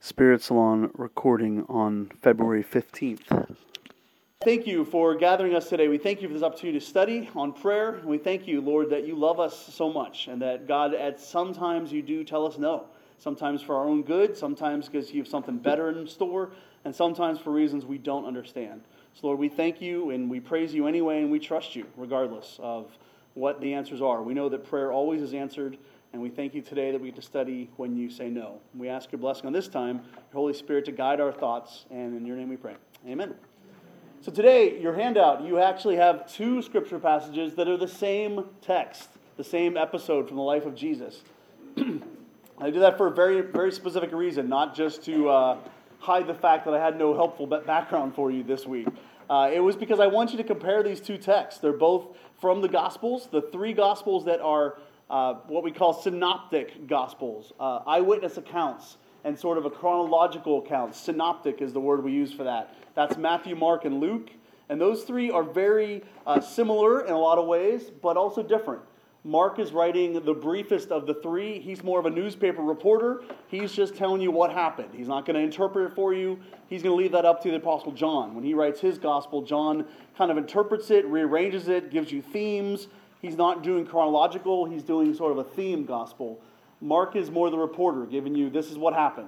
Spirit Salon recording on February 15th. Thank you for gathering us today. We thank you for this opportunity to study on prayer. We thank you, Lord, that you love us so much and that, God, at sometimes you do tell us no. Sometimes for our own good, sometimes because you have something better in store, and sometimes for reasons we don't understand. So, Lord, we thank you and we praise you anyway, and we trust you regardless of what the answers are. We know that prayer always is answered, and we thank you today that we get to study when you say no. We ask your blessing on this time, your Holy Spirit to guide our thoughts, and in your name we pray. Amen. So today, your handout, you actually have two scripture passages that are the same text, the same episode from the life of Jesus. I do that for a very, very specific reason, not just to hide the fact that I had no helpful background for you this week. It was because I want you to compare these two texts. They're both from the Gospels, the three Gospels that are what we call synoptic Gospels, eyewitness accounts, and sort of a chronological account. Synoptic is the word we use for that. That's Matthew, Mark, and Luke. And those three are very similar in a lot of ways, but also different. Mark is writing the briefest of the three. He's more of a newspaper reporter. He's just telling you what happened. He's not going to interpret it for you. He's going to leave that up to the Apostle John. When he writes his gospel, John kind of interprets it, rearranges it, gives you themes. He's not doing chronological. He's doing sort of a theme gospel. Mark is more the reporter, giving you this is what happened.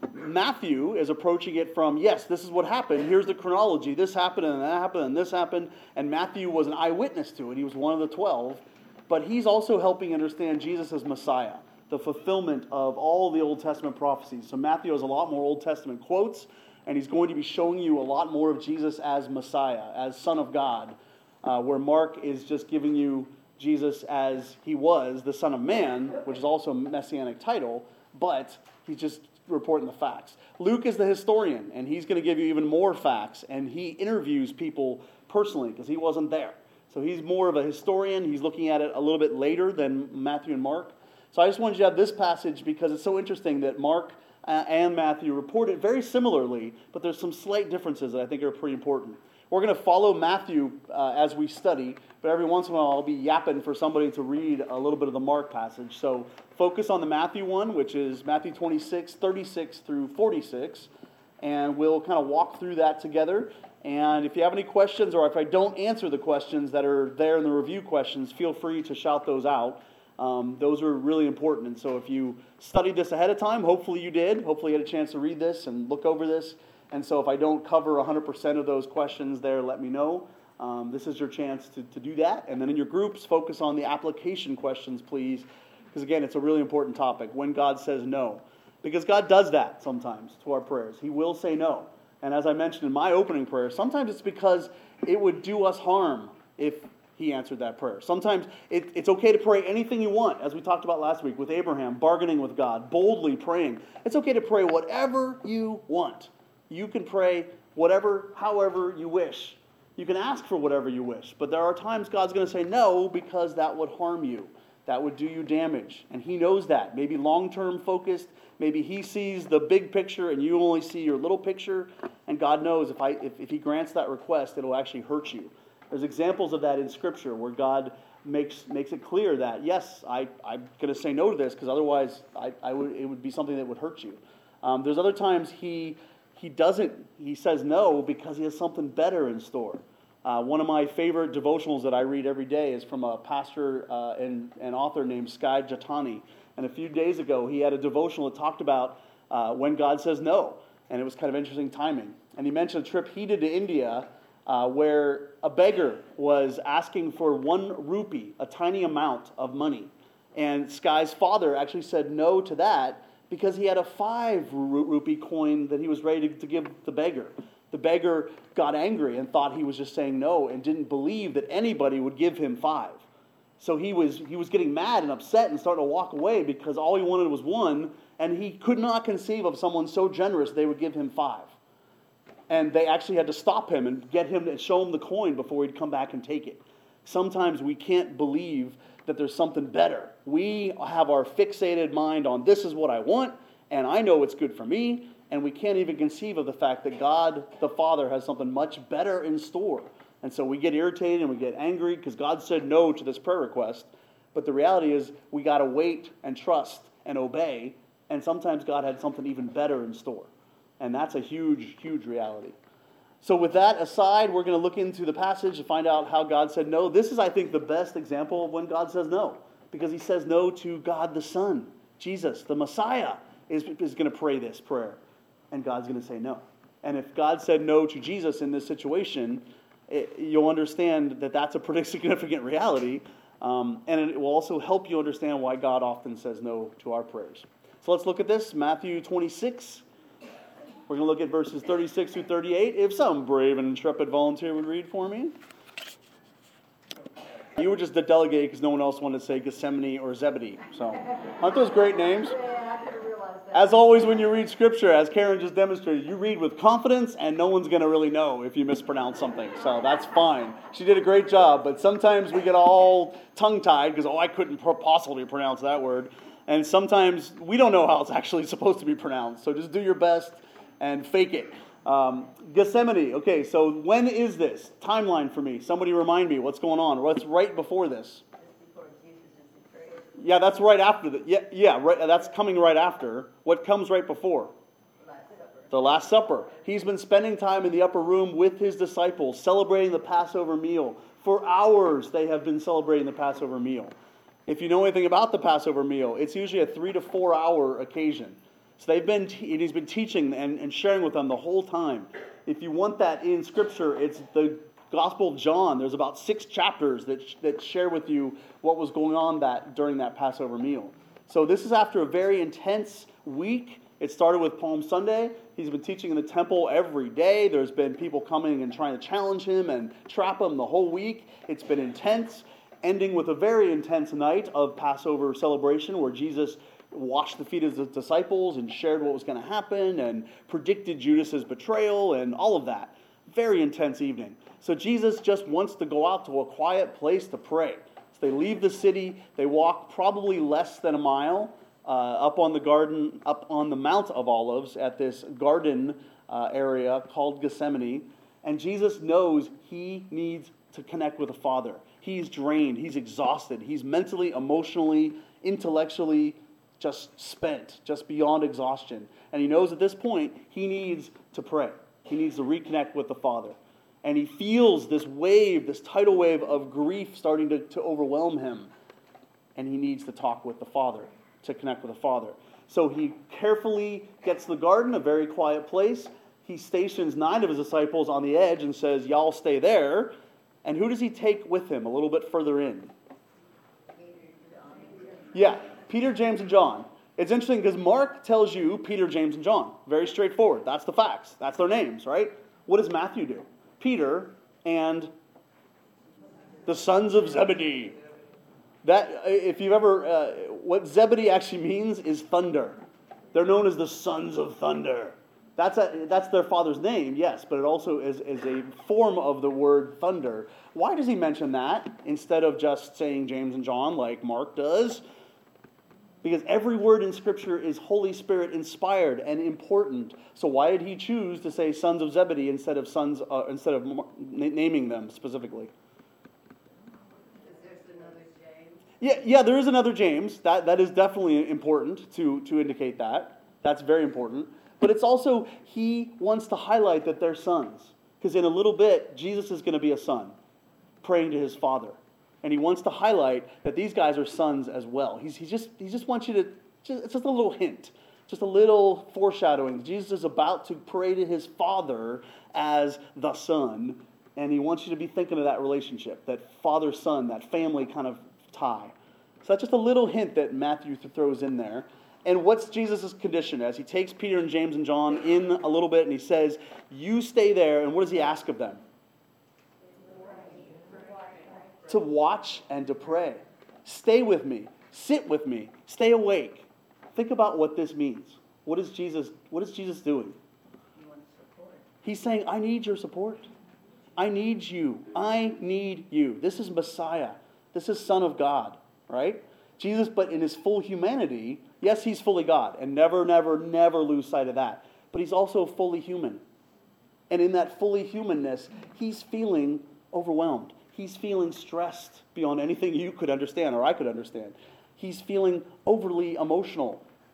Matthew is approaching it from, yes, this is what happened. Here's the chronology. This happened, and that happened, and this happened. And Matthew was an eyewitness to it. He was one of the 12. But he's also helping understand Jesus as Messiah, the fulfillment of all the Old Testament prophecies. So Matthew has a lot more Old Testament quotes, and he's going to be showing you a lot more of Jesus as Messiah, as Son of God, where Mark is just giving you Jesus as he was, the Son of Man, which is also a messianic title, but he's just reporting the facts. Luke is the historian, and he's going to give you even more facts, and he interviews people personally because he wasn't there. So he's more of a historian. He's looking at it a little bit later than Matthew and Mark. So I just wanted you to have this passage because it's so interesting that Mark and Matthew report it very similarly, but there's some slight differences that I think are pretty important. We're going to follow Matthew as we study, but every once in a while I'll be yapping for somebody to read a little bit of the Mark passage. So focus on the Matthew one, which is Matthew 26, 36 through 46, and we'll kind of walk through that together. And if you have any questions, or if I don't answer the questions that are there in the review questions, feel free to shout those out. Those are really important. And so if you studied this ahead of time, hopefully you did. Hopefully you had a chance to read this and look over this. And so if I don't cover 100% of those questions there, let me know. This is your chance to do that. And then in your groups, focus on the application questions, please. Because again, it's a really important topic. When God says no. Because God does that sometimes to our prayers. He will say no. And as I mentioned in my opening prayer, sometimes it's because it would do us harm if he answered that prayer. Sometimes it's okay to pray anything you want, as we talked about last week with Abraham, bargaining with God, boldly praying. It's okay to pray whatever you want. You can pray whatever, however you wish. You can ask for whatever you wish. But there are times God's going to say no because that would harm you. That would do you damage. And he knows that. Maybe long-term focused. Maybe he sees the big picture and you only see your little picture. And God knows if he grants that request, it'll actually hurt you. There's examples of that in Scripture where God makes it clear that, yes, I'm going to say no to this because otherwise it would be something that would hurt you. There's other times he says no because he has something better in store. One of my favorite devotionals that I read every day is from a pastor and author named Skye Jethani. And a few days ago, he had a devotional that talked about when God says no. And it was kind of interesting timing. And he mentioned a trip he did to India where a beggar was asking for 1 rupee, a tiny amount of money. And Skye's father actually said no to that because he had a 5 rupee coin that he was ready to give the beggar. The beggar got angry and thought he was just saying no and didn't believe that anybody would give him 5. So he was getting mad and upset and starting to walk away because all he wanted was 1, and he could not conceive of someone so generous they would give him 5. And they actually had to stop him and get him and show him the coin before he'd come back and take it. Sometimes we can't believe that there's something better. We have our fixated mind on this is what I want, and I know it's good for me, and we can't even conceive of the fact that God, the Father, has something much better in store. And so we get irritated and we get angry because God said no to this prayer request. But the reality is we got to wait and trust and obey And sometimes God had something even better in store. And that's a huge, huge reality. So with that aside, we're going to look into the passage to find out how God said no. This is, I think, the best example of when God says no. Because he says no to God the Son. Jesus, the Messiah, is going to pray this prayer. And God's going to say no. And if God said no to Jesus in this situation, you'll understand that that's a pretty significant reality. And it will also help you understand why God often says no to our prayers. So let's look at this. Matthew 26. We're going to look at verses 36 through 38. If some brave and intrepid volunteer would read for me. You were just the delegate because no one else wanted to say Gethsemane or Zebedee. So, aren't those great names? Yeah, I could have realized that. As always, when you read Scripture, as Karen just demonstrated, you read with confidence, and no one's going to really know if you mispronounce something. So that's fine. She did a great job, but sometimes we get all tongue-tied because, I couldn't possibly pronounce that word. And sometimes we don't know how it's actually supposed to be pronounced. So just do your best and fake it. Gethsemane. Okay, so when is this? Timeline for me. Somebody remind me what's going on. What's right before this? Just before Jesus is betrayed. Yeah, that's right after the. Yeah, right. That's coming right after. What comes right before? Last Supper. The Last Supper. He's been spending time in the upper room with his disciples, celebrating the Passover meal. For hours, they have been celebrating the Passover meal. If you know anything about the Passover meal, it's usually a 3 to 4 hour occasion. So he's been teaching and sharing with them the whole time. If you want that in Scripture, it's the Gospel of John. There's about 6 chapters that share with you what was going on during that Passover meal. So this is after a very intense week. It started with Palm Sunday. He's been teaching in the temple every day. There's been people coming and trying to challenge him and trap him the whole week. It's been intense, ending with a very intense night of Passover celebration where Jesus washed the feet of the disciples and shared what was going to happen and predicted Judas's betrayal and all of that. Very intense evening. So Jesus just wants to go out to a quiet place to pray. So they leave the city. They walk probably less than a mile up on the Mount of Olives at this garden area called Gethsemane. And Jesus knows he needs to connect with the Father. He's drained. He's exhausted. He's mentally, emotionally, intellectually just spent, just beyond exhaustion. And he knows at this point he needs to pray. He needs to reconnect with the Father. And he feels this wave, this tidal wave of grief starting to overwhelm him. And he needs to talk with the Father, to connect with the Father. So he carefully gets to the garden, a very quiet place. He stations 9 of his disciples on the edge and says, y'all stay there. And who does he take with him a little bit further in? Yeah, Peter, James, and John. It's interesting because Mark tells you Peter, James, and John. Very straightforward. That's the facts. That's their names, right? What does Matthew do? Peter and the sons of Zebedee. That, if you've ever, what Zebedee actually means is thunder. They're known as the sons of thunder. That's their father's name, yes, but it also is a form of the word thunder. Why does he mention that instead of just saying James and John like Mark does? Because every word in Scripture is Holy Spirit inspired and important. So why did he choose to say sons of Zebedee instead of naming them specifically? Because there's another James. Yeah, there is another James. That is definitely important to indicate that. That's very important. But it's also, he wants to highlight that they're sons. Because in a little bit, Jesus is going to be a son, praying to his Father. And he wants to highlight that these guys are sons as well. He just wants you to, it's just a little hint, just a little foreshadowing. Jesus is about to pray to his Father as the Son. And he wants you to be thinking of that relationship, that father-son, that family kind of tie. So that's just a little hint that Matthew throws in there. And what's Jesus' condition as he takes Peter and James and John in a little bit and he says, you stay there, and what does he ask of them? To watch and to pray. Stay with me. Sit with me. Stay awake. Think about what this means. What is Jesus doing? He's saying, I need your support. I need you. I need you. This is Messiah. This is Son of God, right? Jesus, but in his full humanity, yes, he's fully God, and never, never, never lose sight of that. But he's also fully human. And in that fully humanness, he's feeling overwhelmed. He's feeling stressed beyond anything you could understand or I could understand. He's feeling overly emotional.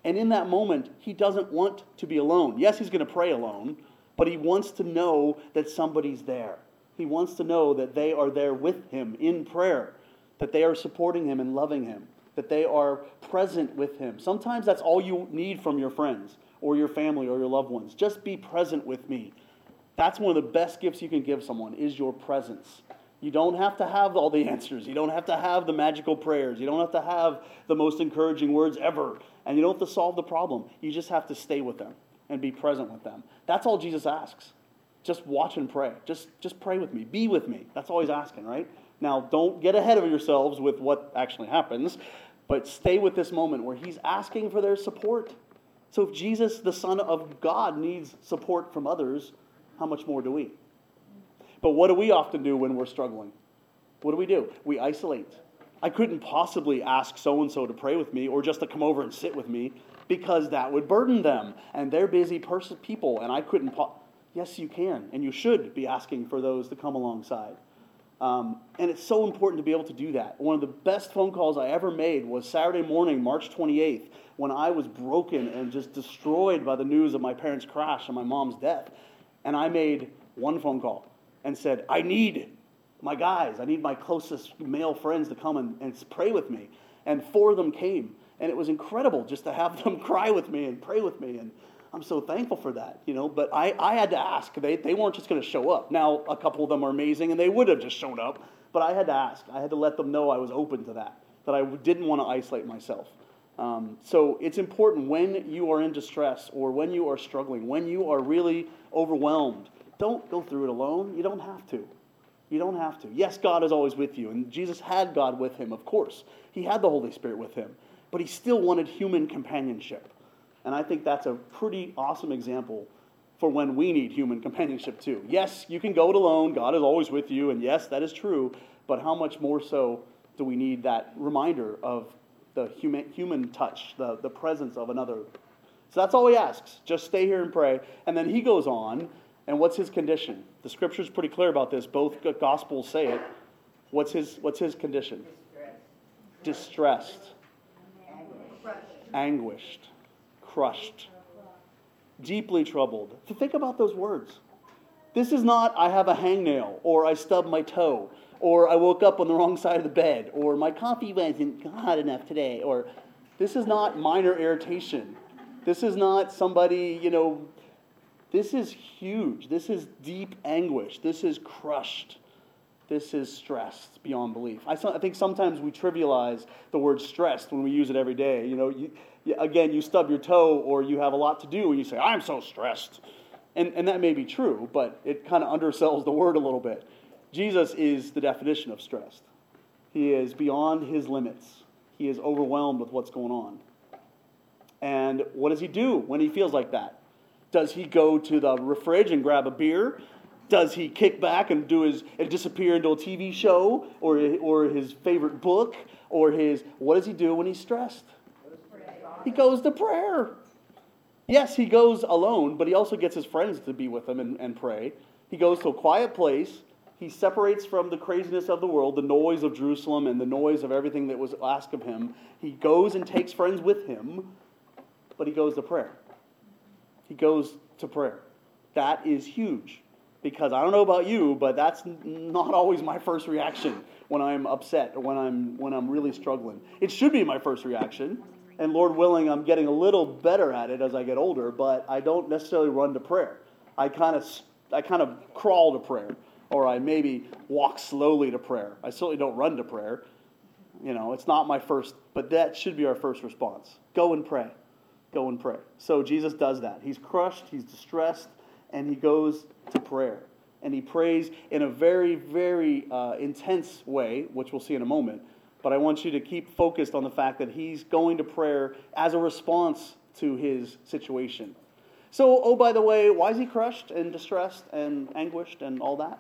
And in that moment, he doesn't want to be alone. Yes, he's going to pray alone, but he wants to know that somebody's there. He wants to know that they are there with him in prayer, that they are supporting him and loving him, that they are present with him. Sometimes that's all you need from your friends or your family or your loved ones. Just be present with me. That's one of the best gifts you can give someone, is your presence. You don't have to have all the answers. You don't have to have the magical prayers. You don't have to have the most encouraging words ever. And you don't have to solve the problem. You just have to stay with them and be present with them. That's all Jesus asks. Just watch and pray. Just pray with me. Be with me. That's all he's asking, right? Now, don't get ahead of yourselves with what actually happens, but stay with this moment where he's asking for their support. So if Jesus, the Son of God, needs support from others, how much more do we? But what do we often do when we're struggling? What do? We isolate. I couldn't possibly ask so-and-so to pray with me or just to come over and sit with me because that would burden them. And they're busy people, and I couldn't... Yes, you can, and you should be asking for those to come alongside. And it's so important to be able to do that. One of the best phone calls I ever made was Saturday morning, March 28th, when I was broken and just destroyed by the news of my parents' crash and my mom's death. And I made one phone call and said, I need my guys, I need my closest male friends to come and pray with me. And 4 of them came. And it was incredible just to have them cry with me and pray with me. And I'm so thankful for that, But I had to ask. They weren't just going to show up. Now, a couple of them are amazing, and they would have just shown up. But I had to ask. I had to let them know I was open to that I didn't want to isolate myself. So it's important when you are in distress or when you are struggling, when you are really overwhelmed, don't go through it alone. You don't have to. You don't have to. Yes, God is always with you, and Jesus had God with him, of course. He had the Holy Spirit with him, but he still wanted human companionship. And I think that's a pretty awesome example for when we need human companionship too. Yes, you can go it alone. God is always with you, and yes, that is true, but how much more so do we need that reminder of the human touch, the presence of another? So that's all he asks. Just stay here and pray. And then he goes on, and what's his condition? The scripture's pretty clear about this. Both gospels say it. What's his condition? Distressed. Anguished. Crushed. Deeply troubled. Think about those words. This is not, I have a hangnail, or I stubbed my toe, or I woke up on the wrong side of the bed, or my coffee wasn't hot enough today, or this is not minor irritation. This is not somebody, this is huge. This is deep anguish. This is crushed. This is stressed beyond belief. I think sometimes we trivialize the word stressed when we use it every day. Again, you stub your toe or you have a lot to do and you say, I'm so stressed. And that may be true, but it kind of undersells the word a little bit. Jesus is the definition of stressed. He is beyond his limits. He is overwhelmed with what's going on. And what does he do when he feels like that? Does he go to the fridge and grab a beer? Does he kick back and disappear into a TV show or his favorite book or what does he do when he's stressed? He goes to prayer. Yes, he goes alone, but he also gets his friends to be with him and pray. He goes to a quiet place. He separates from the craziness of the world, the noise of Jerusalem and the noise of everything that was asked of him. He goes and takes friends with him, but he goes to prayer. He goes to prayer. That is huge. Because I don't know about you, but that's not always my first reaction when I'm upset or when I'm really struggling. It should be my first reaction. And Lord willing, I'm getting a little better at it as I get older, but I don't necessarily run to prayer. I kind of crawl to prayer, or I maybe walk slowly to prayer. I certainly don't run to prayer. It's not my first, but that should be our first response. Go and pray. Go and pray. So Jesus does that. He's crushed, he's distressed, and he goes to prayer. And he prays in a very, very intense way, which we'll see in a moment. But I want you to keep focused on the fact that he's going to prayer as a response to his situation. So, by the way, why is he crushed and distressed and anguished and all that?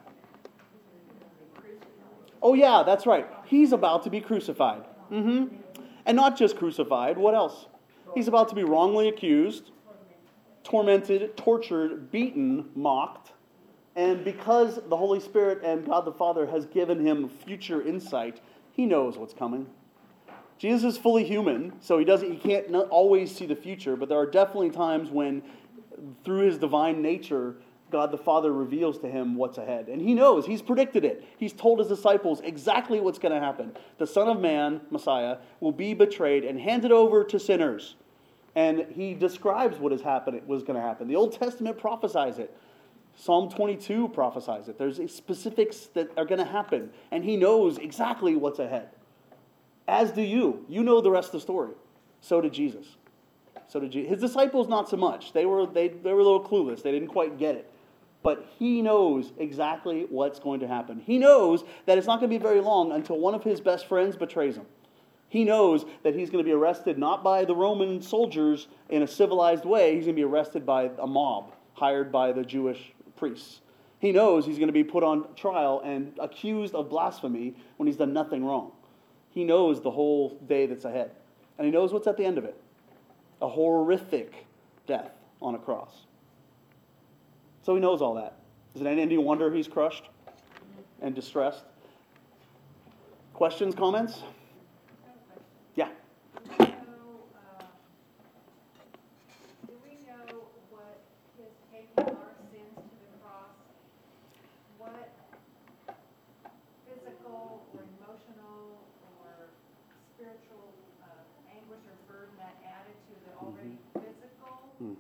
Oh, yeah, that's right. He's about to be crucified. And not just crucified. What else? He's about to be wrongly accused, tormented, tortured, beaten, mocked. And because the Holy Spirit and God the Father has given him future insight, he knows what's coming. Jesus is fully human, so he can't always see the future, but there are definitely times when, through his divine nature, God the Father reveals to him what's ahead. And he knows, he's predicted it. He's told his disciples exactly what's going to happen. The Son of Man, Messiah, will be betrayed and handed over to sinners. And he describes what was going to happen. The Old Testament prophesies it. Psalm 22 prophesies it. There's specifics that are going to happen. And he knows exactly what's ahead. As do you. You know the rest of the story. So did Jesus. His disciples, not so much. They were a little clueless. They didn't quite get it. But he knows exactly what's going to happen. He knows that it's not going to be very long until one of his best friends betrays him. He knows that he's going to be arrested not by the Roman soldiers in a civilized way. He's going to be arrested by a mob hired by the Jewish priests. He knows he's going to be put on trial and accused of blasphemy when he's done nothing wrong. He knows the whole day that's ahead. And he knows what's at the end of it. A horrific death on a cross. So he knows all that. Is it any wonder he's crushed and distressed? Questions, comments? Yeah. Do we know what his taking our sins to the cross, what physical or emotional or spiritual anguish or burden that added to the already physical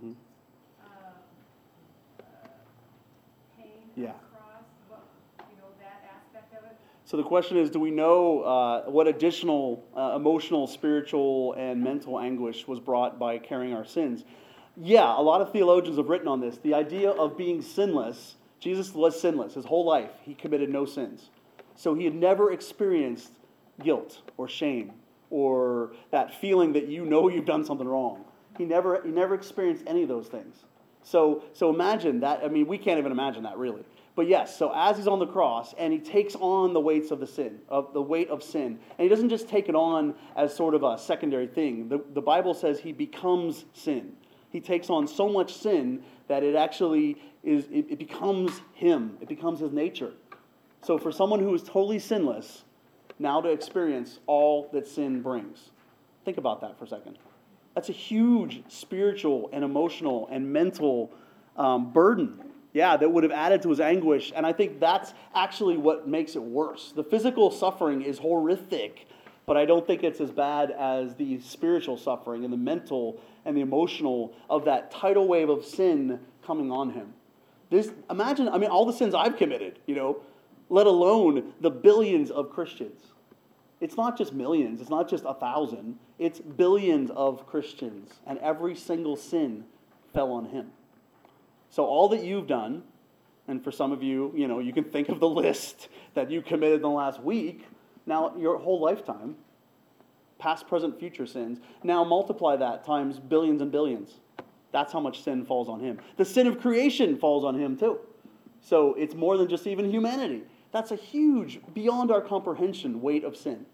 pain of Yeah. the cross? What, that aspect of it? So the question is, do we know what additional emotional, spiritual, and mental anguish was brought by carrying our sins? Yeah, a lot of theologians have written on this. The idea of being sinless, Jesus was sinless. His whole life, he committed no sins. So he had never experienced guilt or shame or that feeling that you've done something wrong. He never experienced any of those things. So imagine that. I mean, we can't even imagine that, really. But yes, so as he's on the cross and he takes on the weight of sin, and he doesn't just take it on as sort of a secondary thing. The Bible says he becomes sin. He takes on so much sin that it actually it becomes him. It becomes his nature. So for someone who is totally sinless, now to experience all that sin brings. Think about that for a second. That's a huge spiritual and emotional and mental burden. Yeah, that would have added to his anguish. And I think that's actually what makes it worse. The physical suffering is horrific, but I don't think it's as bad as the spiritual suffering and the mental and the emotional of that tidal wave of sin coming on him. Imagine, all the sins I've committed, let alone the billions of Christians. It's not just millions, it's not just 1,000, it's billions of Christians, and every single sin fell on him. So all that you've done, and for some of you, you can think of the list that you committed in the last week, now your whole lifetime, past, present, future sins, now multiply that times billions and billions. That's how much sin falls on him. The sin of creation falls on him too. So it's more than just even humanity. That's a huge, beyond our comprehension, weight of sin.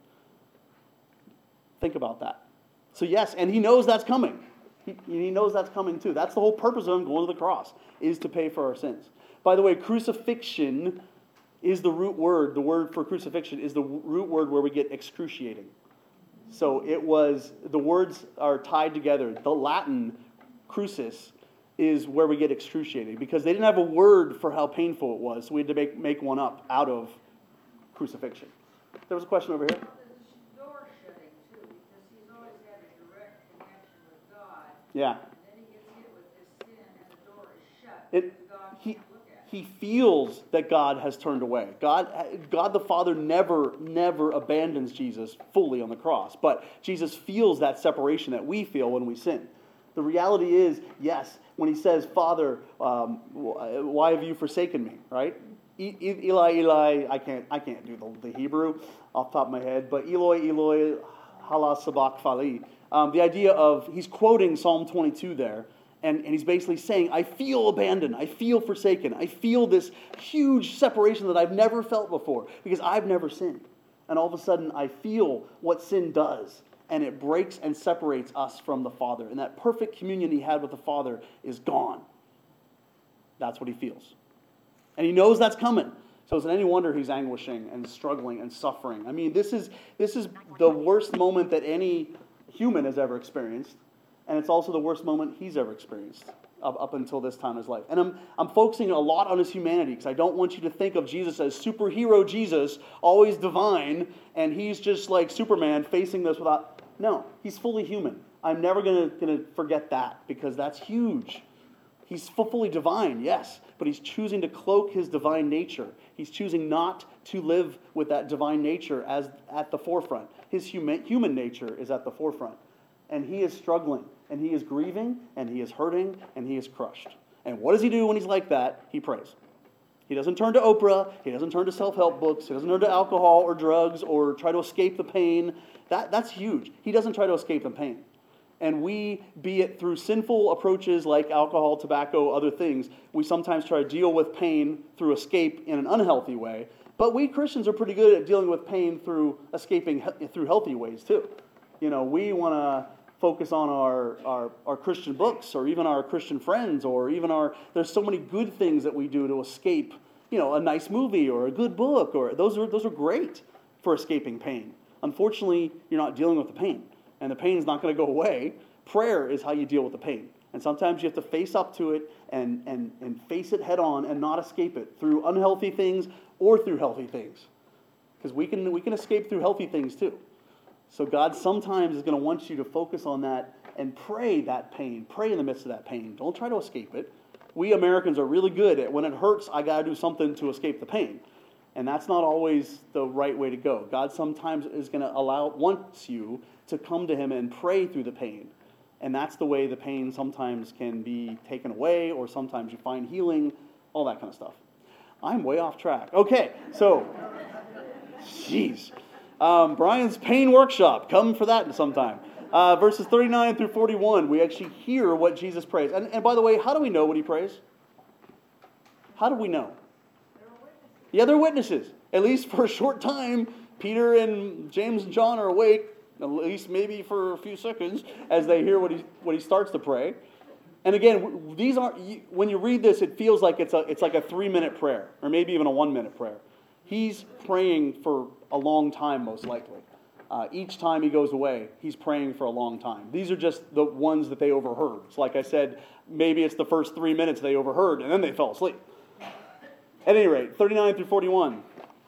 Think about that. So yes, and he knows that's coming. He knows that's coming too. That's the whole purpose of him going to the cross, is to pay for our sins. By the way, crucifixion is the root word. The word for crucifixion is the root word where we get excruciating. So the words are tied together. The Latin crucis is where we get excruciating, because they didn't have a word for how painful it was, so we had to make one up out of crucifixion. There was a question over here. Yeah. And then he gets hit with this sin and the door is shut. He feels that God has turned away. God the Father never abandons Jesus fully on the cross. But Jesus feels that separation that we feel when we sin. The reality is, yes, when he says, Father, why have you forsaken me? Right? Eli, Eli, I can't do the Hebrew off the top of my head, but Eloi, Eloi, hala sabachthani. The idea of, he's quoting Psalm 22 there, and he's basically saying, I feel abandoned, I feel forsaken, I feel this huge separation that I've never felt before, because I've never sinned. And all of a sudden, I feel what sin does, and it breaks and separates us from the Father. And that perfect communion he had with the Father is gone. That's what he feels. And he knows that's coming. So is it any wonder he's anguishing and struggling and suffering? I mean, this is the worst moment that any human has ever experienced, and it's also the worst moment he's ever experienced up until this time in his life. And I'm focusing a lot on his humanity because I don't want you to think of Jesus as superhero Jesus, always divine, and he's just like Superman facing this without... No, he's fully human. I'm never going to forget that because that's huge. He's fully divine, yes, but he's choosing to cloak his divine nature. He's choosing not to live with that divine nature as at the forefront. His human nature is at the forefront. And he is struggling, and he is grieving, and he is hurting, and he is crushed. And what does he do when he's like that? He prays. He doesn't turn to Oprah. He doesn't turn to self-help books. He doesn't turn to alcohol or drugs or try to escape the pain. That's huge. He doesn't try to escape the pain. And we, be it through sinful approaches like alcohol, tobacco, other things, we sometimes try to deal with pain through escape in an unhealthy way. But we Christians are pretty good at dealing with pain through escaping through healthy ways too. You know, we want to focus on our Christian books or even our Christian friends or even there's so many good things that we do to escape, you know, a nice movie or a good book, or those are great for escaping pain. Unfortunately, you're not dealing with the pain, and the pain is not going to go away. Prayer is how you deal with the pain. And sometimes you have to face up to it and face it head on and not escape it through unhealthy things or through healthy things. Because we can escape through healthy things too. So God sometimes is going to want you to focus on that and pray that pain. Pray in the midst of that pain. Don't try to escape it. We Americans are really good at when it hurts, I got to do something to escape the pain. And that's not always the right way to go. God sometimes is going to wants you to come to him and pray through the pain. And that's the way the pain sometimes can be taken away, or sometimes you find healing, all that kind of stuff. I'm way off track. Okay, so, jeez. Brian's pain workshop. Come for that sometime. Verses 39 through 41, we actually hear what Jesus prays. And by the way, how do we know what he prays? How do we know? Yeah, they're witnesses. At least for a short time, Peter and James and John are awake, at least maybe for a few seconds, as they hear what he starts to pray. And again, these aren't. When you read this, it feels like it's like a 3-minute prayer, or maybe even a 1-minute prayer. He's praying for a long time, most likely. Each time he goes away, he's praying for a long time. These are just the ones that they overheard. So like I said, maybe it's the first 3 minutes they overheard, and then they fell asleep. At any rate, 39 through 41.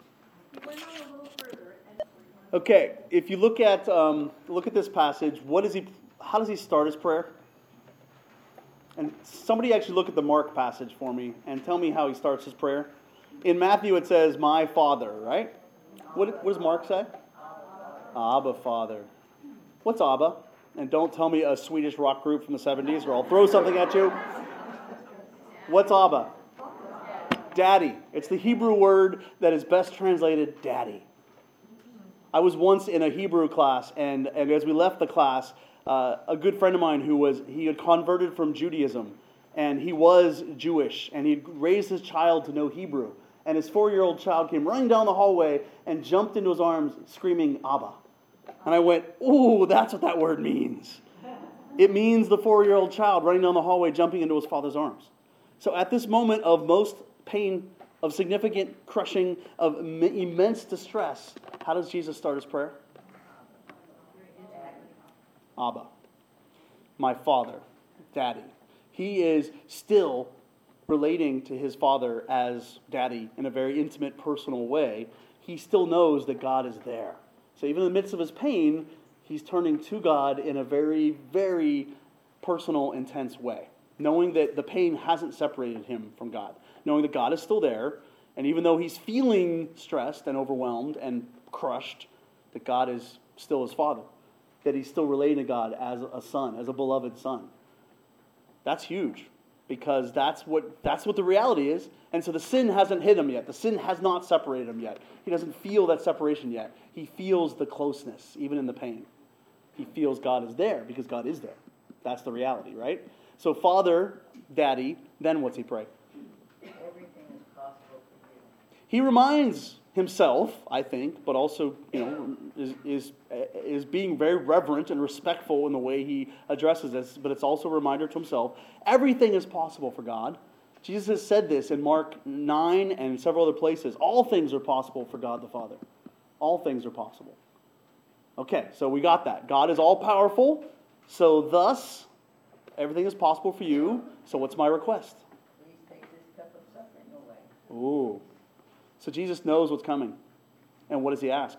Okay, if you look at this passage, how does he start his prayer? And somebody actually look at the Mark passage for me and tell me how he starts his prayer. In Matthew it says, "My Father," right? What does Mark say? Abba, Father. What's Abba? And don't tell me a Swedish rock group from the 70s or I'll throw something at you. What's Abba? Daddy. It's the Hebrew word that is best translated daddy. I was once in a Hebrew class, and as we left the class, a good friend of mine he had converted from Judaism, and he was Jewish, and he'd raised his child to know Hebrew. And his 4-year-old child came running down the hallway and jumped into his arms screaming, "Abba." And I went, "Ooh, that's what that word means." It means the 4-year-old child running down the hallway jumping into his father's arms. So at this moment of most pain, of significant crushing, of immense distress, how does Jesus start his prayer? Abba. My Father. Daddy. He is still relating to his father as daddy in a very intimate, personal way. He still knows that God is there. So even in the midst of his pain, he's turning to God in a very, very personal, intense way, knowing that the pain hasn't separated him from God, knowing that God is still there, and even though he's feeling stressed and overwhelmed and crushed, that God is still his father, that he's still relating to God as a son, as a beloved son. That's huge, because that's what the reality is. And so the sin hasn't hit him yet. The sin has not separated him yet. He doesn't feel that separation yet. He feels the closeness, even in the pain. He feels God is there, because God is there. That's the reality, right? So Father, Daddy, then what's he pray? Everything is possible for you. He reminds himself, I think, but also, is being very reverent and respectful in the way he addresses this, but it's also a reminder to himself, everything is possible for God, Jesus has said this in Mark 9 and several other places. All things are possible for God the Father. All things are possible. Okay, so we got that. God is all-powerful, so thus, everything is possible for you. So what's my request? Please take this cup of suffering away. Ooh. So Jesus knows what's coming. And what does he ask?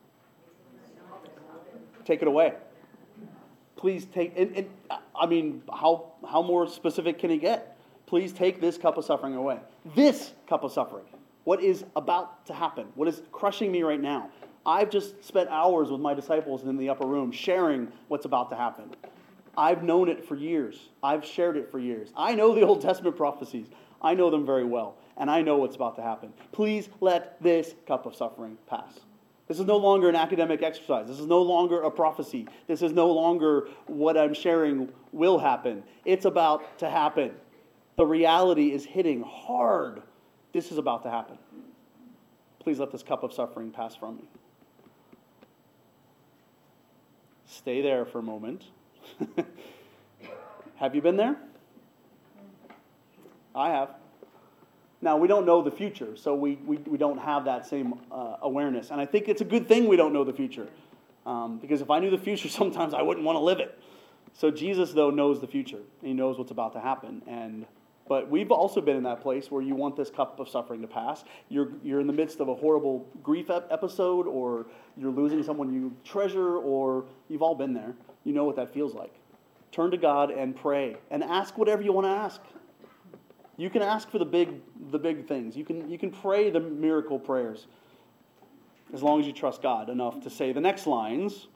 Take it away. Please take, how more specific can he get? Please take this cup of suffering away. This cup of suffering. What is about to happen? What is crushing me right now? I've just spent hours with my disciples in the upper room sharing what's about to happen. I've known it for years. I've shared it for years. I know the Old Testament prophecies. I know them very well. And I know what's about to happen. Please let this cup of suffering pass. This is no longer an academic exercise. This is no longer a prophecy. This is no longer what I'm sharing will happen. It's about to happen. The reality is hitting hard. This is about to happen. Please let this cup of suffering pass from me. Stay there for a moment. Have you been there? I have. Now, we don't know the future, so we don't have that same awareness. And I think it's a good thing we don't know the future. Because if I knew the future, sometimes I wouldn't want to live it. So Jesus, though, knows the future. He knows what's about to happen. But we've also been in that place where you want this cup of suffering to pass. You're in the midst of a horrible grief episode, or you're losing someone you treasure, or you've all been there. You know what that feels like. Turn to God and pray, and ask whatever you want to ask. You can ask for the big things. You can pray the miracle prayers, as long as you trust God enough to say the next lines.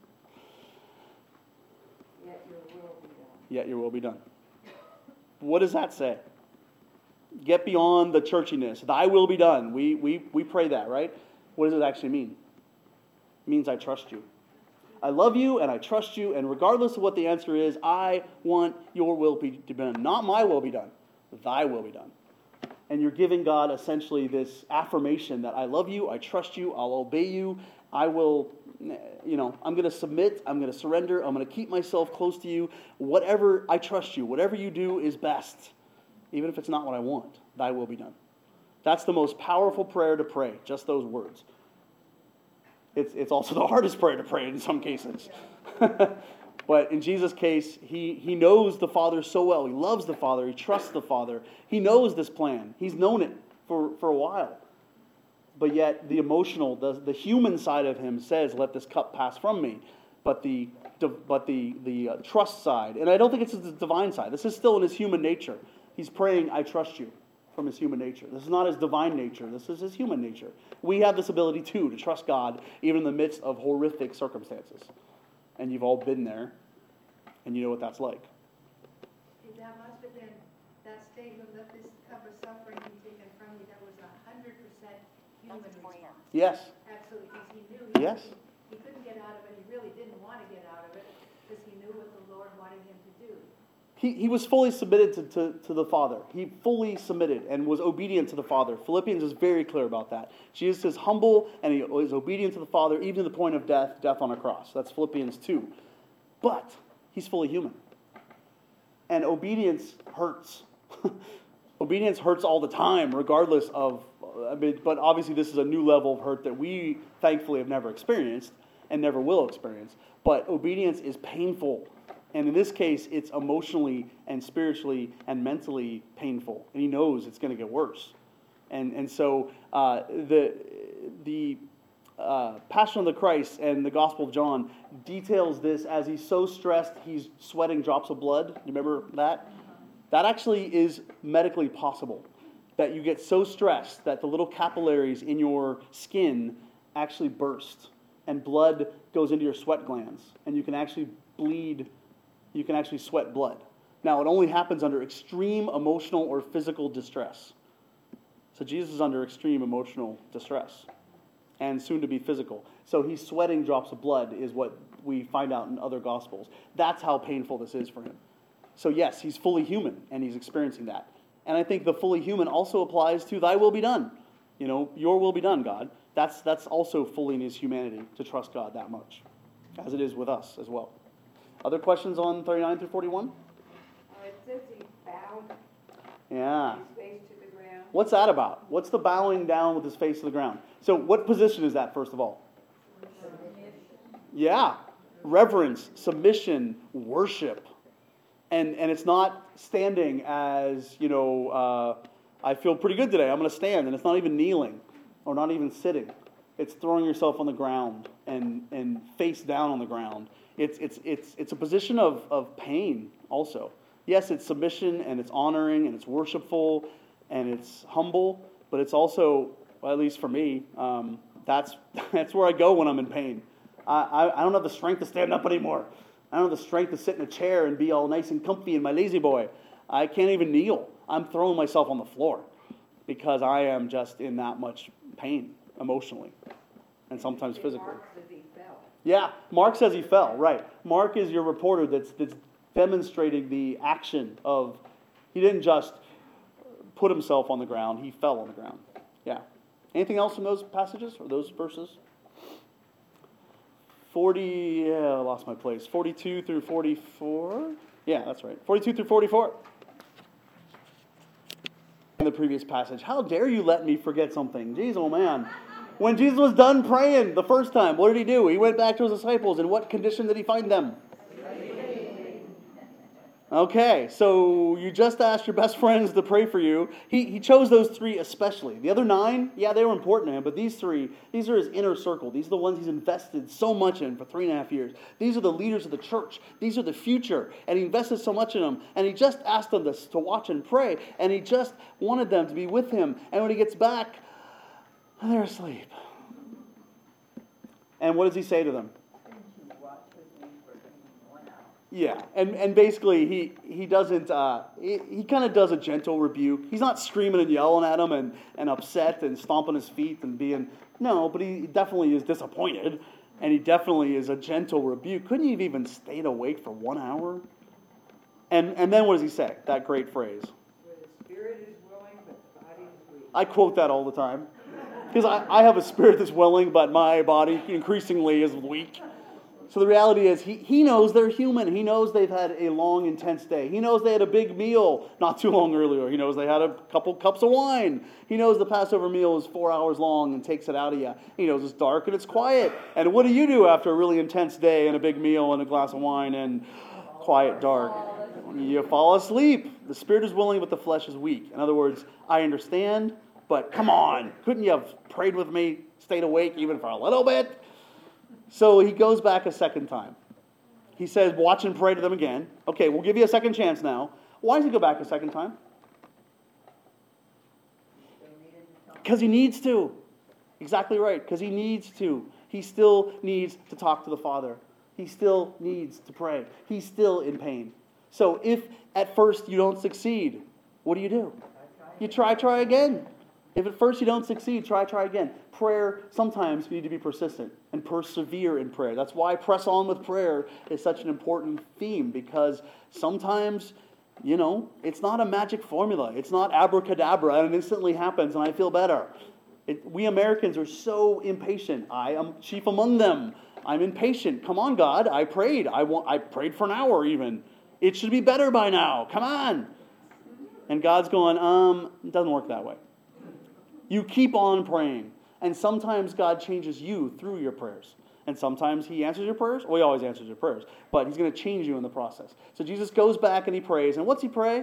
Yet your will be done. Yet your will be done. What does that say? Get beyond the churchiness. Thy will be done. We pray that, right? What does it actually mean? It means I trust you. I love you and I trust you, and regardless of what the answer is, I want your will to be done. Not my will be done. Thy will be done. And you're giving God essentially this affirmation that I love you, I trust you, I'll obey you, I will, I'm going to submit, I'm going to surrender, I'm going to keep myself close to you. Whatever, I trust you. Whatever you do is best. Even if it's not what I want, thy will be done. That's the most powerful prayer to pray, just those words. It's also the hardest prayer to pray in some cases. But in Jesus' case, he knows the Father so well. He loves the Father. He trusts the Father. He knows this plan. He's known it for a while. But yet the emotional, the human side of him says, let this cup pass from me. But the trust side, and I don't think it's the divine side. This is still in his human nature. He's praying, I trust you, from his human nature. This is not his divine nature. This is his human nature. We have this ability, too, to trust God, even in the midst of horrific circumstances. And you've all been there, and you know what that's like. That must have been, that statement, let this cup of suffering be taken from me, that was 100% human response. Yes. Absolutely, because he knew he couldn't get out of it. He really didn't want to get out of it, because he knew what the Lord wanted him to do. He was fully submitted to the Father. He fully submitted and was obedient to the Father. Philippians is very clear about that. Jesus is humble and he is obedient to the Father, even to the point of death on a cross. That's Philippians 2. But he's fully human. And obedience hurts. Obedience hurts all the time, regardless of, but obviously this is a new level of hurt that we thankfully have never experienced and never will experience. But obedience is painful. And in this case, it's emotionally and spiritually and mentally painful. And he knows it's going to get worse. And so the Passion of the Christ and the Gospel of John details this as he's so stressed, he's sweating drops of blood. You remember that? That actually is medically possible. That you get so stressed that the little capillaries in your skin actually burst. And blood goes into your sweat glands. And you can actually bleed. You can actually sweat blood. Now, it only happens under extreme emotional or physical distress. So Jesus is under extreme emotional distress and soon to be physical. So he's sweating drops of blood is what we find out in other Gospels. That's how painful this is for him. So yes, he's fully human and he's experiencing that. And I think the fully human also applies to thy will be done. Your will be done, God. That's also fully in his humanity to trust God that much, as it is with us as well. Other questions on 39 through 41? It says he bowed Yeah. his face What's that about? What's the bowing down with his face to the ground? So what position is that, first of all? Yeah. Reverence, submission, worship. And it's not standing as, I feel pretty good today, I'm going to stand. And it's not even kneeling or not even sitting. It's throwing yourself on the ground and face down on the ground. It's a position of pain also. Yes, it's submission and it's honoring and it's worshipful and it's humble, but it's also, well, at least for me, that's where I go when I'm in pain. I don't have the strength to stand up anymore. I don't have the strength to sit in a chair and be all nice and comfy in my lazy boy. I can't even kneel. I'm throwing myself on the floor because I am just in that much pain emotionally and sometimes physically. Mark says he fell. Yeah, Mark says he fell, right. Mark is your reporter that's demonstrating the action of, he didn't just put himself on the ground, he fell on the ground. Yeah. Anything else from those passages or those verses? 40, I lost my place. 42 through 44? Yeah, that's right. 42 through 44. In the previous passage, how dare you let me forget something? Jeez, oh man. When Jesus was done praying the first time, what did he do? He went back to his disciples. In what condition did he find them? Okay, so you just asked your best friends to pray for you. He chose those three especially. The other 9, yeah, they were important to him, but these 3, these are his inner circle. These are the ones he's invested so much in for 3.5 years. These are the leaders of the church. These are the future, and he invested so much in them. And he just asked them to watch and pray, and he just wanted them to be with him. And when he gets back, they're asleep. And what does he say to them? Yeah, and basically he doesn't, he kind of does a gentle rebuke. He's not screaming and yelling at them and upset and stomping his feet and being, no, but he definitely is disappointed, and he definitely is a gentle rebuke. Couldn't you have even stayed awake for 1 hour? And then what does he say? That great phrase. The spirit is willing, but the body is weak. I quote that all the time. Because I have a spirit that's willing, but my body increasingly is weak. So the reality is he knows they're human. He knows they've had a long, intense day. He knows they had a big meal not too long earlier. He knows they had a couple cups of wine. He knows the Passover meal is 4 hours long and takes it out of you. He knows it's dark and it's quiet. And what do you do after a really intense day and a big meal and a glass of wine and quiet, dark? You fall asleep. The spirit is willing, but the flesh is weak. In other words, I understand, but come on. Couldn't you have prayed with me, stayed awake even for a little bit? So he goes back a second time. He says, watch and pray to them again. Okay, we'll give you a second chance now. Why does he go back a second time? Because he needs to. Exactly right, because he needs to. He still needs to talk to the Father. He still needs to pray. He's still in pain. So if at first you don't succeed, what do? You try again. If at first you don't succeed, try again. Prayer, sometimes you need to be persistent and persevere in prayer. That's why press on with prayer is such an important theme, because sometimes, it's not a magic formula. It's not abracadabra and it instantly happens and I feel better. We Americans are so impatient. I am chief among them. I'm impatient. Come on, God. I prayed. I prayed for an hour even. It should be better by now. Come on. And God's going, it doesn't work that way. You keep on praying. And sometimes God changes you through your prayers. And sometimes he answers your prayers. Well, he always answers your prayers. But he's going to change you in the process. So Jesus goes back and he prays. And what's he pray?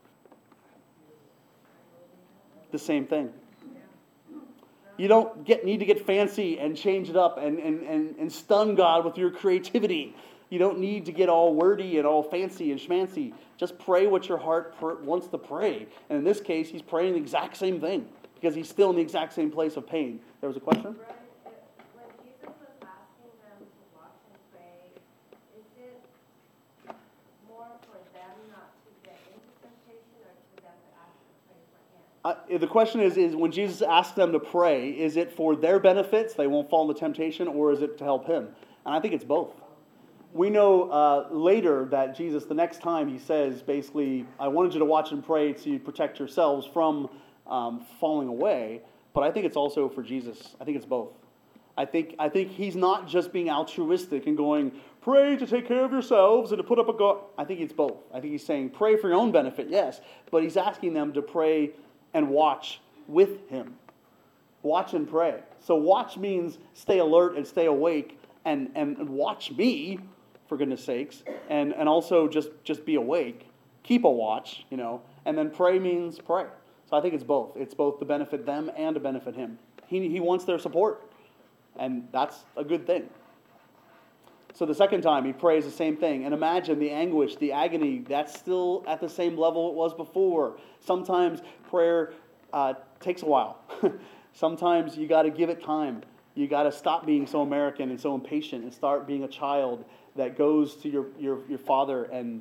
The same thing. You don't need to get fancy and change it up and stun God with your creativity. You don't need to get all wordy and all fancy and schmancy. Just pray what your heart wants to pray. And in this case, he's praying the exact same thing, because he's still in the exact same place of pain. There was a question? When Jesus was asking them to watch and pray, is it more for them not to get into temptation, or for them to ask to pray for him? The question is when Jesus asks them to pray, is it for their benefits, they won't fall into temptation, or is it to help him? And I think it's both. We know later that Jesus, the next time, he says, basically, I wanted you to watch and pray so you protect yourselves from falling away. But I think it's also for Jesus. I think it's both. I think he's not just being altruistic and going, pray to take care of yourselves and to put up a guard. I think it's both. I think he's saying, pray for your own benefit, yes. But he's asking them to pray and watch with him. Watch and pray. So watch means stay alert and stay awake and watch me, for goodness sakes, and also just be awake. Keep a watch, and then pray means pray. So I think it's both. It's both to benefit them and to benefit him. He wants their support, and that's a good thing. So the second time he prays the same thing. And imagine the anguish, the agony, that's still at the same level it was before. Sometimes prayer takes a while. Sometimes you got to give it time. You got to stop being so American and so impatient and start being a child that goes to your father and,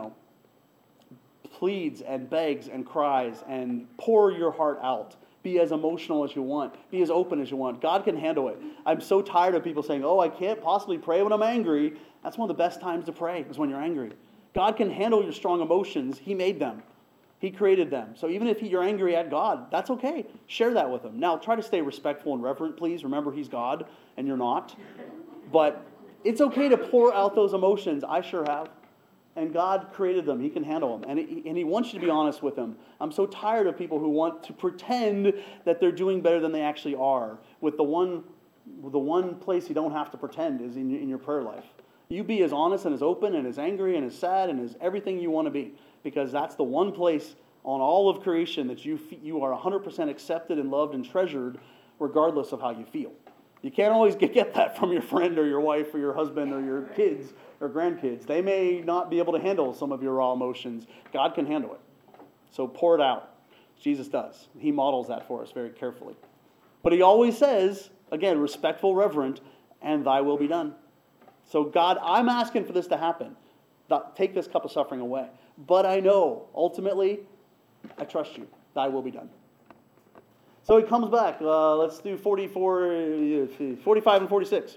pleads and begs and cries and pour your heart out. Be as emotional as you want. Be as open as you want. God can handle it. I'm so tired of people saying, I can't possibly pray when I'm angry. That's one of the best times to pray, is when you're angry. God can handle your strong emotions. He made them. He created them. So even if you're angry at God, that's okay. Share that with him. Now, try to stay respectful and reverent, please. Remember, he's God, and you're not. But it's okay to pour out those emotions. I sure have. And God created them. He can handle them. And he wants you to be honest with him. I'm so tired of people who want to pretend that they're doing better than they actually are. With the one place you don't have to pretend is in your prayer life. You be as honest and as open and as angry and as sad and as everything you want to be. Because that's the one place on all of creation that you are 100% accepted and loved and treasured regardless of how you feel. You can't always get that from your friend or your wife or your husband or your kids or grandkids. They may not be able to handle some of your raw emotions. God can handle it. So pour it out. Jesus does. He models that for us very carefully. But he always says, again, respectful, reverent, and thy will be done. So God, I'm asking for this to happen. Take this cup of suffering away. But I know, ultimately, I trust you. Thy will be done. So he comes back. Let's do 45 and 46.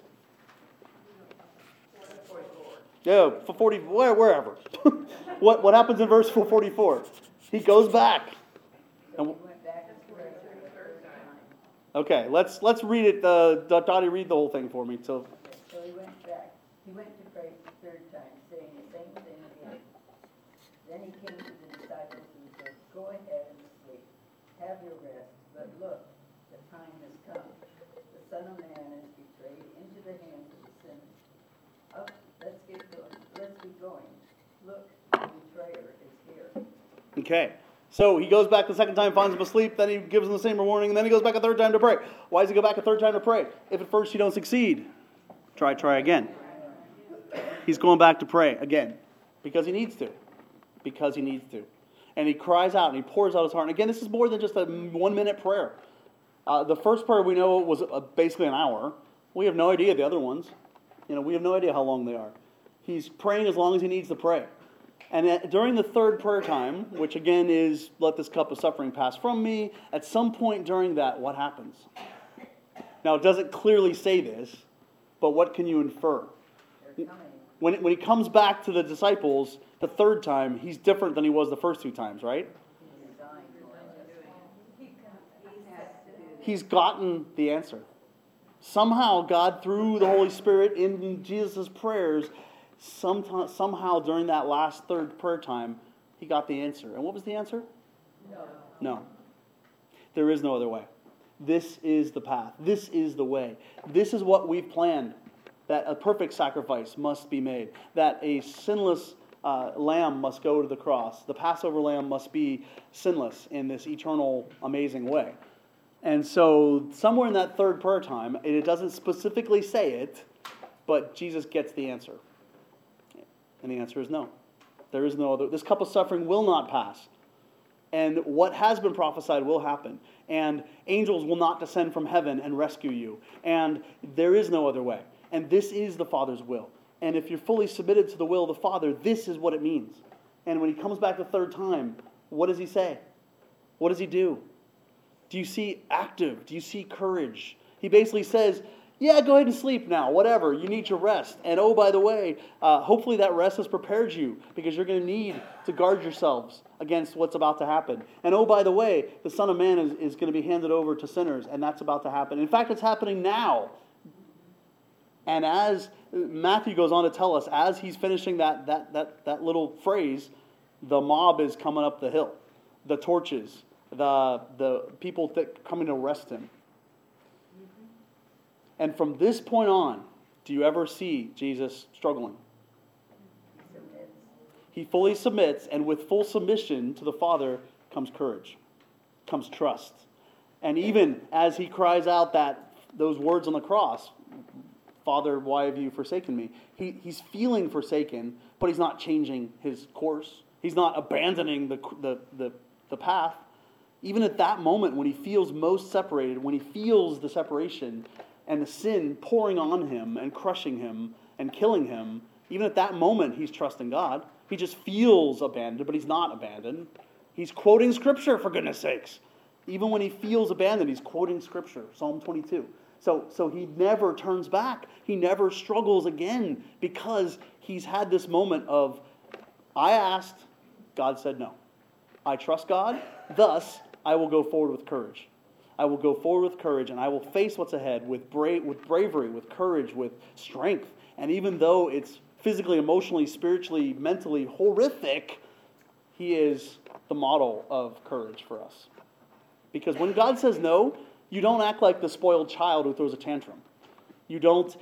Yeah, 40, wherever. What happens in verse 44? He goes back. And, okay, let's read it. Dottie, read the whole thing for me. So he went back. He went to pray the third time, saying the same thing again. Then he came to the disciples and said, "Go ahead and sleep. Have your rest. But look, the time has come. The Son of Man is betrayed into the hands of the sinners. Up, let's get going. Let's be going. Look, the betrayer is here." Okay. So he goes back the second time, finds him asleep, then he gives him the same warning, and then he goes back a third time to pray. Why does he go back a third time to pray? If at first you don't succeed, try again. He's going back to pray again. Because he needs to. Because he needs to. And he cries out and he pours out his heart. And again, this is more than just a 1-minute prayer. The first prayer we know was basically an hour. We have no idea the other ones. We have no idea how long they are. He's praying as long as he needs to pray. And during the third prayer time, which again is, let this cup of suffering pass from me, at some point during that, what happens? Now, it doesn't clearly say this, but what can you infer? When he comes back to the disciples the third time, he's different than he was the first 2 times, right? He's gotten the answer. Somehow, God, through the Holy Spirit in Jesus' prayers, somehow during that last third prayer time, he got the answer. And what was the answer? No. There is no other way. This is the path. This is the way. This is what we've planned. That a perfect sacrifice must be made. That a sinless lamb must go to the cross. The Passover lamb must be sinless in this eternal, amazing way. And so somewhere in that third prayer time, it doesn't specifically say it, but Jesus gets the answer. And the answer is no. There is no other. This cup of suffering will not pass. And what has been prophesied will happen. And angels will not descend from heaven and rescue you. And there is no other way. And this is the Father's will. And if you're fully submitted to the will of the Father, this is what it means. And when he comes back the third time, what does he say? What does he do? Do you see active? Do you see courage? He basically says, yeah, go ahead and sleep now, whatever. You need your rest. And oh, by the way, hopefully that rest has prepared you because you're going to need to guard yourselves against what's about to happen. And oh, by the way, the Son of Man is going to be handed over to sinners, and that's about to happen. In fact, it's happening now. And as Matthew goes on to tell us, as he's finishing that little phrase, the mob is coming up the hill. The torches, the people that coming to arrest him. And from this point on, do you ever see Jesus struggling? He fully submits, and with full submission to the Father comes courage, comes trust. And even as he cries out those words on the cross, Father, why have you forsaken me? He's feeling forsaken, but he's not changing his course. He's not abandoning the path. Even at that moment when he feels most separated, when he feels the separation and the sin pouring on him and crushing him and killing him, even at that moment he's trusting God. He just feels abandoned, but he's not abandoned. He's quoting Scripture, for goodness sakes. Even when he feels abandoned, he's quoting Scripture, Psalm 22. So he never turns back. He never struggles again because he's had this moment of, I asked, God said no. I trust God, thus I will go forward with courage. I will go forward with courage, and I will face what's ahead with bravery, with courage, with strength. And even though it's physically, emotionally, spiritually, mentally horrific, he is the model of courage for us. Because when God says no, you don't act like the spoiled child who throws a tantrum. You don't,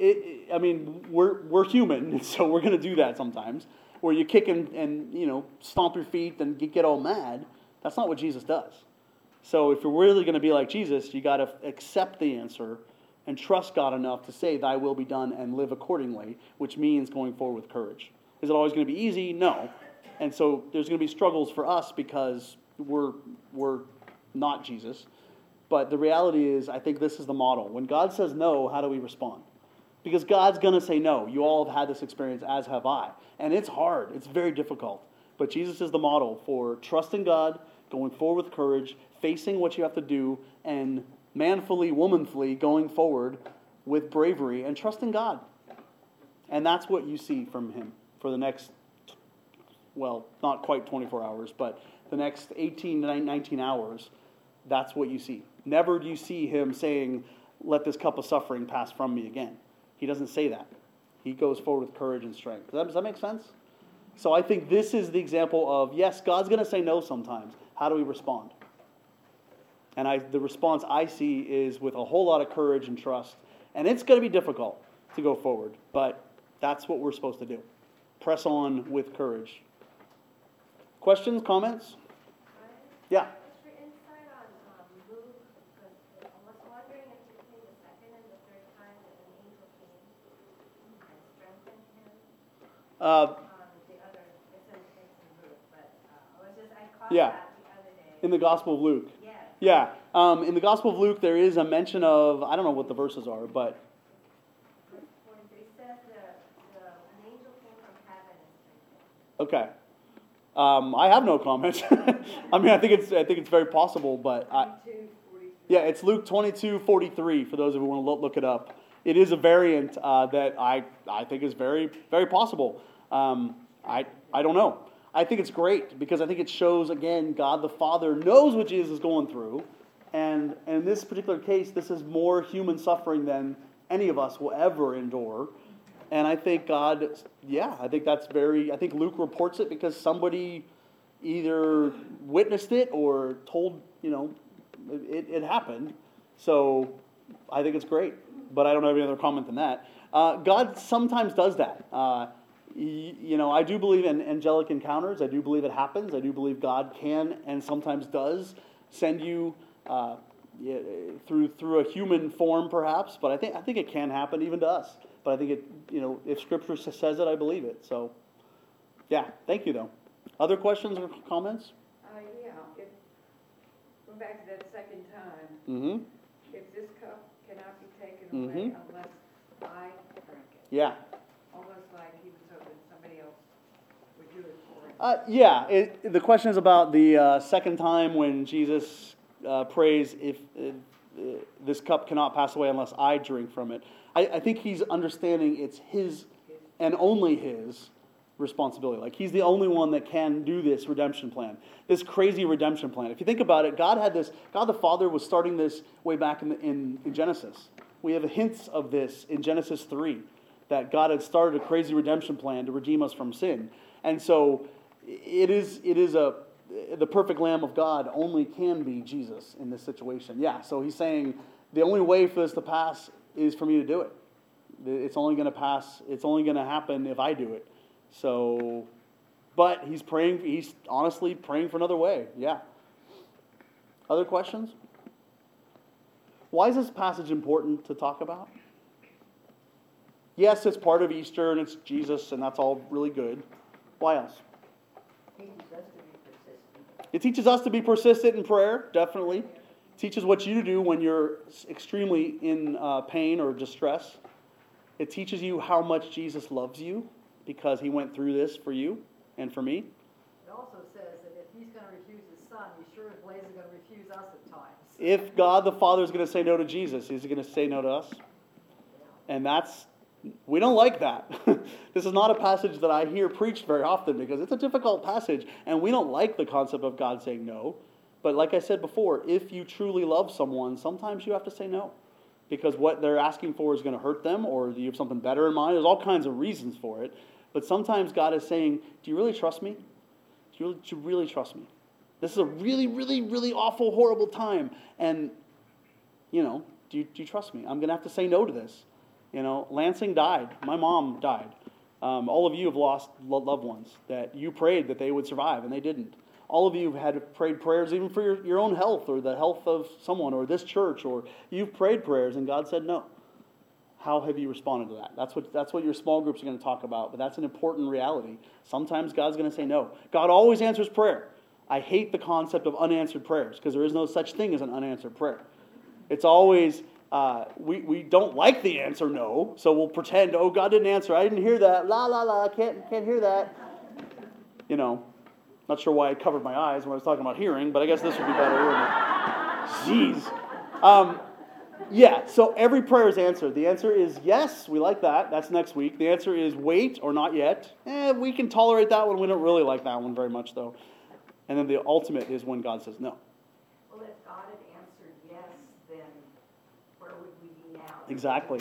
we're human, so we're going to do that sometimes, where you kick and stomp your feet and get all mad. That's not what Jesus does. So if you're really going to be like Jesus, you got to accept the answer and trust God enough to say, thy will be done, and live accordingly, which means going forward with courage. Is it always going to be easy? No. And so there's going to be struggles for us because we're not Jesus. But the reality is, I think this is the model. When God says no, how do we respond? Because God's going to say no. You all have had this experience, as have I. And it's hard. It's very difficult. But Jesus is the model for trusting God, going forward with courage, facing what you have to do, and manfully, womanfully going forward with bravery and trusting God. And that's what you see from him for the next, not quite 24 hours, but the next 18 to 19 hours. That's what you see. Never do you see him saying, let this cup of suffering pass from me again. He doesn't say that. He goes forward with courage and strength. Does that make sense? So I think this is the example of, yes, God's going to say no sometimes. How do we respond? And the response I see is with a whole lot of courage and trust. And it's going to be difficult to go forward, but that's what we're supposed to do. Press on with courage. Questions, comments? Yeah. What's your insight on Luke? Because I was wondering if between the second and the third time that an angel came and strengthened him. The other, it's in Luke, but I caught Yeah. that the other day. In the Gospel of Luke. Yes. Yeah. In the Gospel of Luke, there is a mention of, I don't know what the verses are, but... Verse 43 says an angel came from heaven and strengthened him. Okay. I have no comments. I think it's very possible, but it's Luke 22:43 for those of you who want to look it up. It is a variant that I think is very, very possible. I don't know. I think it's great because I think it shows, again, God the Father knows what Jesus is going through, and in this particular case, this is more human suffering than any of us will ever endure. And I think I think Luke reports it because somebody either witnessed it or told, it happened. So I think it's great. But I don't have any other comment than that. God sometimes does that. I do believe in angelic encounters. I do believe it happens. I do believe God can and sometimes does send you through a human form, perhaps. But I think it can happen even to us. But I think it, if Scripture says it, I believe it. So, yeah, thank you, though. Other questions or comments? Go back to that second time. Mm-hmm. If this cup cannot be taken away unless I drink it. Yeah. Almost like he was hoping somebody else would do it for him. The question is about the second time when Jesus prays, if this cup cannot pass away unless I drink from it. I think he's understanding it's his and only his responsibility. Like, he's the only one that can do this redemption plan, this crazy redemption plan. If you think about it, God the Father was starting this way back in Genesis. We have hints of this in Genesis 3, that God had started a crazy redemption plan to redeem us from sin. And so it is the perfect Lamb of God only can be Jesus in this situation. Yeah, so he's saying the only way for this to pass is for me to do it. It's only going to pass. It's only going to happen if I do it. So, but he's praying. He's honestly praying for another way. Yeah. Other questions? Why is this passage important to talk about? Yes, it's part of Easter and it's Jesus and that's all really good. Why else? It teaches us to be persistent in prayer, definitely. It teaches what you do when you're extremely in pain or distress. It teaches you how much Jesus loves you because he went through this for you and for me. It also says that if he's going to refuse his son, he sure as blaze is going to refuse us at times. If God the Father is going to say no to Jesus, is he going to say no to us? And we don't like that. This is not a passage that I hear preached very often because it's a difficult passage and we don't like the concept of God saying no. But like I said before, if you truly love someone, sometimes you have to say no because what they're asking for is going to hurt them or you have something better in mind. There's all kinds of reasons for it. But sometimes God is saying, do you really trust me? Do you really trust me? This is a really, really, really awful, horrible time. And, do you trust me? I'm going to have to say no to this. Lansing died. My mom died. All of you have lost loved ones that you prayed that they would survive, and they didn't. All of you have had prayed prayers even for your own health or the health of someone or this church, or you've prayed prayers and God said no. How have you responded to that? That's what your small groups are going to talk about, but that's an important reality. Sometimes God's going to say no. God always answers prayer. I hate the concept of unanswered prayers because there is no such thing as an unanswered prayer. It's always... we don't like the answer no, so we'll pretend, oh, God didn't answer. I didn't hear that. La, la, la, can't hear that. Not sure why I covered my eyes when I was talking about hearing, but I guess this would be better. Jeez. So every prayer is answered. The answer is yes, we like that. That's next week. The answer is wait or not yet. We can tolerate that one. We don't really like that one very much, though. And then the ultimate is when God says no. Well, if God had answered yes, then where would we be now? Exactly.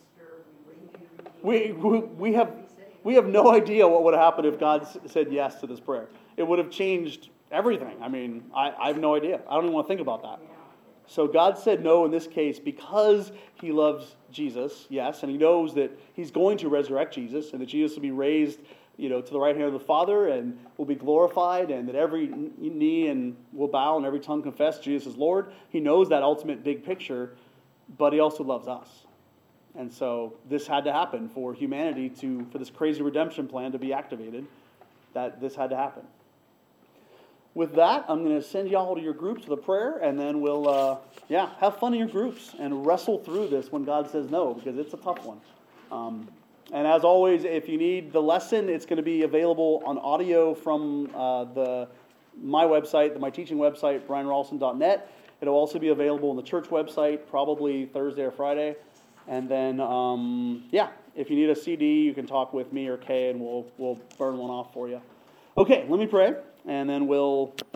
Easter, We have no idea what would have happened if God said yes to this prayer. It would have changed everything. I mean, I have no idea. I don't even want to think about that. So God said no in this case because he loves Jesus, yes, and he knows that he's going to resurrect Jesus and that Jesus will be raised, to the right hand of the Father and will be glorified and that every knee and will bow and every tongue confess Jesus is Lord. He knows that ultimate big picture, but he also loves us. And so this had to happen for humanity for this crazy redemption plan to be activated, that this had to happen. With that, I'm going to send y'all to your groups with a prayer, and then we'll, have fun in your groups and wrestle through this when God says no, because it's a tough one. And as always, if you need the lesson, it's going to be available on audio from my website, my teaching website, brianralston.net. It'll also be available on the church website, probably Thursday or Friday. And then, if you need a CD, you can talk with me or Kay, and we'll burn one off for you. Okay, let me pray, and then we'll